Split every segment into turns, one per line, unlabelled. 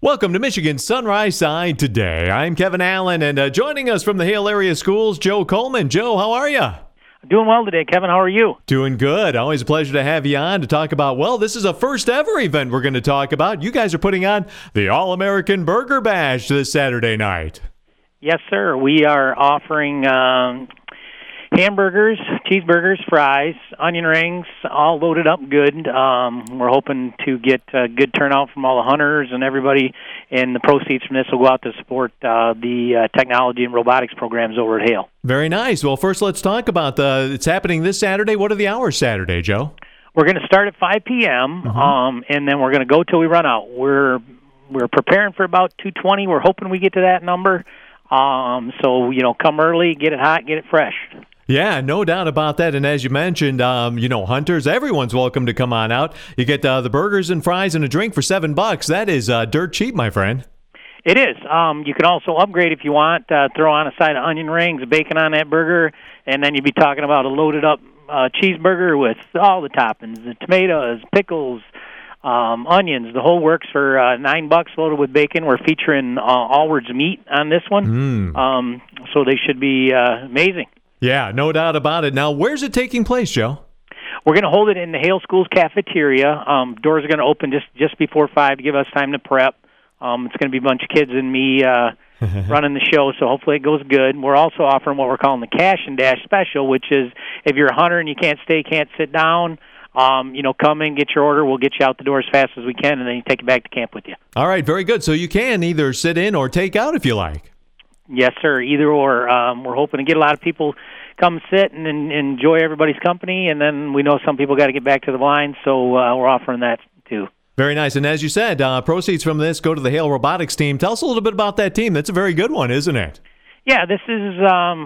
Welcome to Michigan Sunrise Side today. I'm Kevin Allen, and joining us from the Hale Area Schools, Joe Coleman. Joe, how are you?
Doing well today, Kevin. How are you?
Doing good. Always a pleasure to have you on to talk about, well, this is a first ever event we're going to talk about. You guys are putting on the All-American Burger Bash this Saturday night.
Yes, sir. We are offering hamburgers, cheeseburgers, fries, onion rings, all loaded up good. We're hoping to get a good turnout from all the hunters and everybody, and the proceeds from this will go out to support the technology and robotics programs over at Hale.
Very nice. Well, first let's talk about it's happening this Saturday. What are the hours Saturday, Joe?
We're going to start at 5 p.m., and then we're going to go till we run out. We're preparing for about 2:20. We're hoping we get to that number. So, come early, get it hot, get it fresh.
Yeah, no doubt about that. And as you mentioned, hunters, everyone's welcome to come on out. You get the burgers and fries and a drink for $7. That is dirt cheap, my friend.
It is. You can also upgrade if you want. Throw on a side of onion rings, bacon on that burger, and then you'd be talking about a loaded up cheeseburger with all the toppings, the tomatoes, pickles, onions, the whole works for $9 loaded with bacon. We're featuring Allward's meat on this one. So they should be amazing.
Yeah, no doubt about it. Now, where's it taking place, Joe?
We're going to hold it in the Hale Schools cafeteria. Doors are going to open just before 5 to give us time to prep. It's going to be a bunch of kids and me running the show, so hopefully it goes good. We're also offering what we're calling the Cash and Dash Special, which is if you're a hunter and you can't sit down, come in, get your order. We'll get you out the door as fast as we can, and then you take it back to camp with you. All
right, very good. So you can either sit in or take out if you like.
Yes, sir, either or. We're hoping to get a lot of people come sit and enjoy everybody's company, and then we know some people got to get back to the blind, so we're offering that too.
Very nice. And as you said, proceeds from this go to the Hale Robotics team. Tell us a little bit about that team. That's a very good one, isn't it?
Yeah, this is,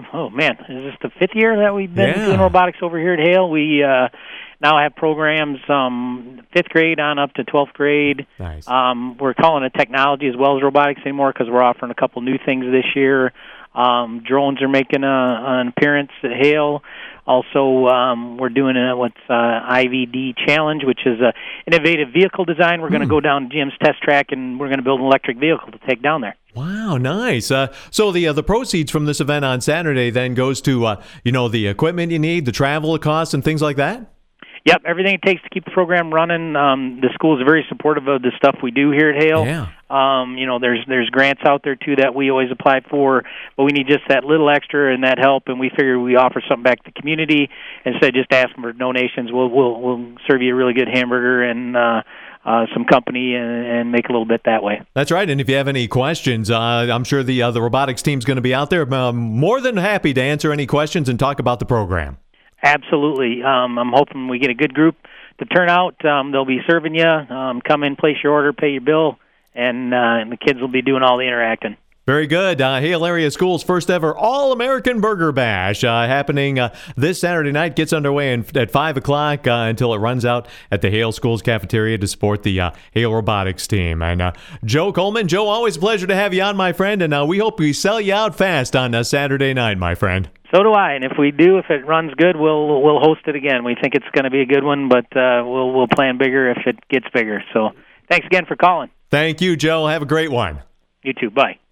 is this the 5th year that we've been doing robotics over here at Hale? We now have programs 5th grade on up to 12th grade.
Nice.
We're calling it technology as well as robotics anymore because we're offering a couple new things this year. Drones are making an appearance at Hale. Also, we're doing what's IVD Challenge, which is an innovative vehicle design. We're going to go down to GM's test track, and we're going to build an electric vehicle to take down there.
Wow, nice. So the proceeds from this event on Saturday then goes to, the equipment you need, the travel costs, and things like that?
Yep, everything it takes to keep the program running. The school is very supportive of the stuff we do here at Hale.
Yeah.
There's grants out there, too, that we always apply for, but we need just that little extra and that help, and we figure we offer something back to the community. Instead of just asking for donations, we'll serve you a really good hamburger and some company and make a little bit that way.
That's right, and if you have any questions, I'm sure the robotics team's going to be out there. More than happy to answer any questions and talk about the program.
Absolutely. I'm hoping we get a good group to turn out. They'll be serving you. Come in, place your order, pay your bill, and the kids will be doing all the interacting.
Very good. Hale Area Schools' first ever All-American Burger Bash happening this Saturday night. Gets underway at 5 o'clock until it runs out at the Hale Schools cafeteria to support the Hale Robotics team. And Joe Coleman, Joe, always a pleasure to have you on, my friend, and we hope we sell you out fast on Saturday night, my friend.
So do I, and if we do, if it runs good, we'll host it again. We think it's going to be a good one, but we'll plan bigger if it gets bigger. So thanks again for calling.
Thank you, Joe. Have a great one.
You too. Bye.